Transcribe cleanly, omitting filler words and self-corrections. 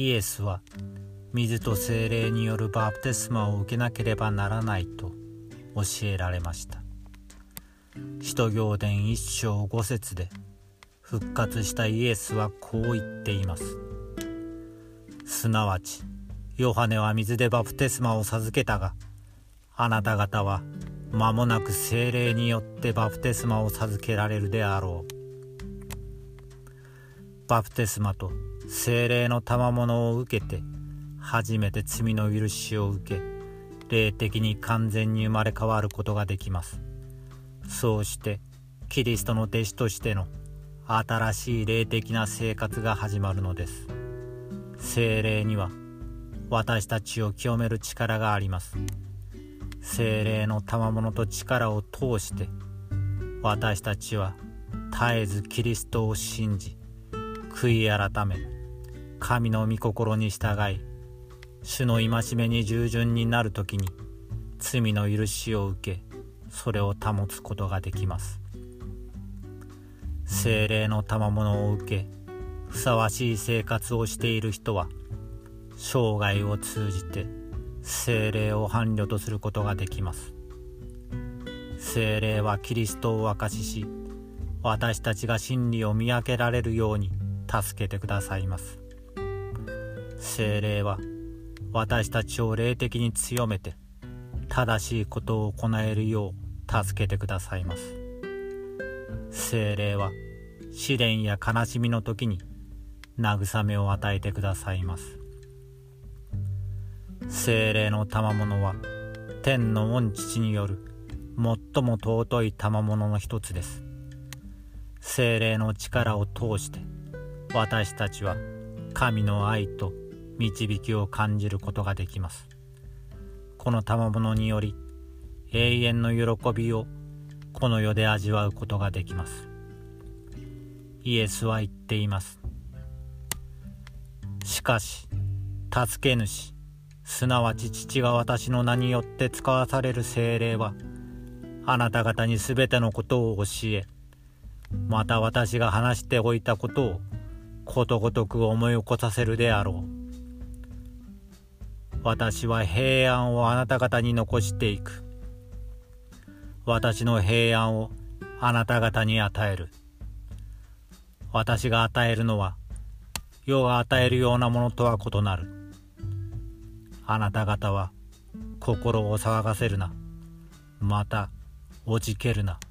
イエスは水と聖霊によるバプテスマを受けなければならないと教えられました。使徒行伝1章5節で復活したイエスはこう言っています。すなわちヨハネは水でバプテスマを授けたが、あなた方は間もなく聖霊によってバプテスマを授けられるであろう。バプテスマと聖霊の賜物を受けて初めて罪の許しを受け、霊的に完全に生まれ変わることができます。そうしてキリストの弟子としての新しい霊的な生活が始まるのです。聖霊には私たちを清める力があります。聖霊の賜物と力を通して私たちは絶えずキリストを信じ、悔い改め、神の御心に従い、主の戒めに従順になるときに罪の許しを受け、それを保つことができます。聖霊の賜物を受け、ふさわしい生活をしている人は生涯を通じて聖霊を伴侶とすることができます。聖霊はキリストを証しし、私たちが真理を見分けられるように助けてくださいます。聖霊は私たちを霊的に強めて正しいことを行えるよう助けてくださいます。聖霊は試練や悲しみの時に慰めを与えてくださいます。聖霊の賜物は天の御父による最も尊い賜物の一つです。聖霊の力を通して私たちは神の愛と導きを感じることができます。この賜物により永遠の喜びをこの世で味わうことができます。イエスは言っています。しかし助け主、すなわち父が私の名によって使わされる聖霊は、あなた方にすべてのことを教え、また私が話しておいたことをことごとく思い起こさせるであろう。私は平安をあなた方に残していく。私の平安をあなた方に与える。私が与えるのは世が与えるようなものとは異なる。あなた方は心を騒がせるな、またおじけるな。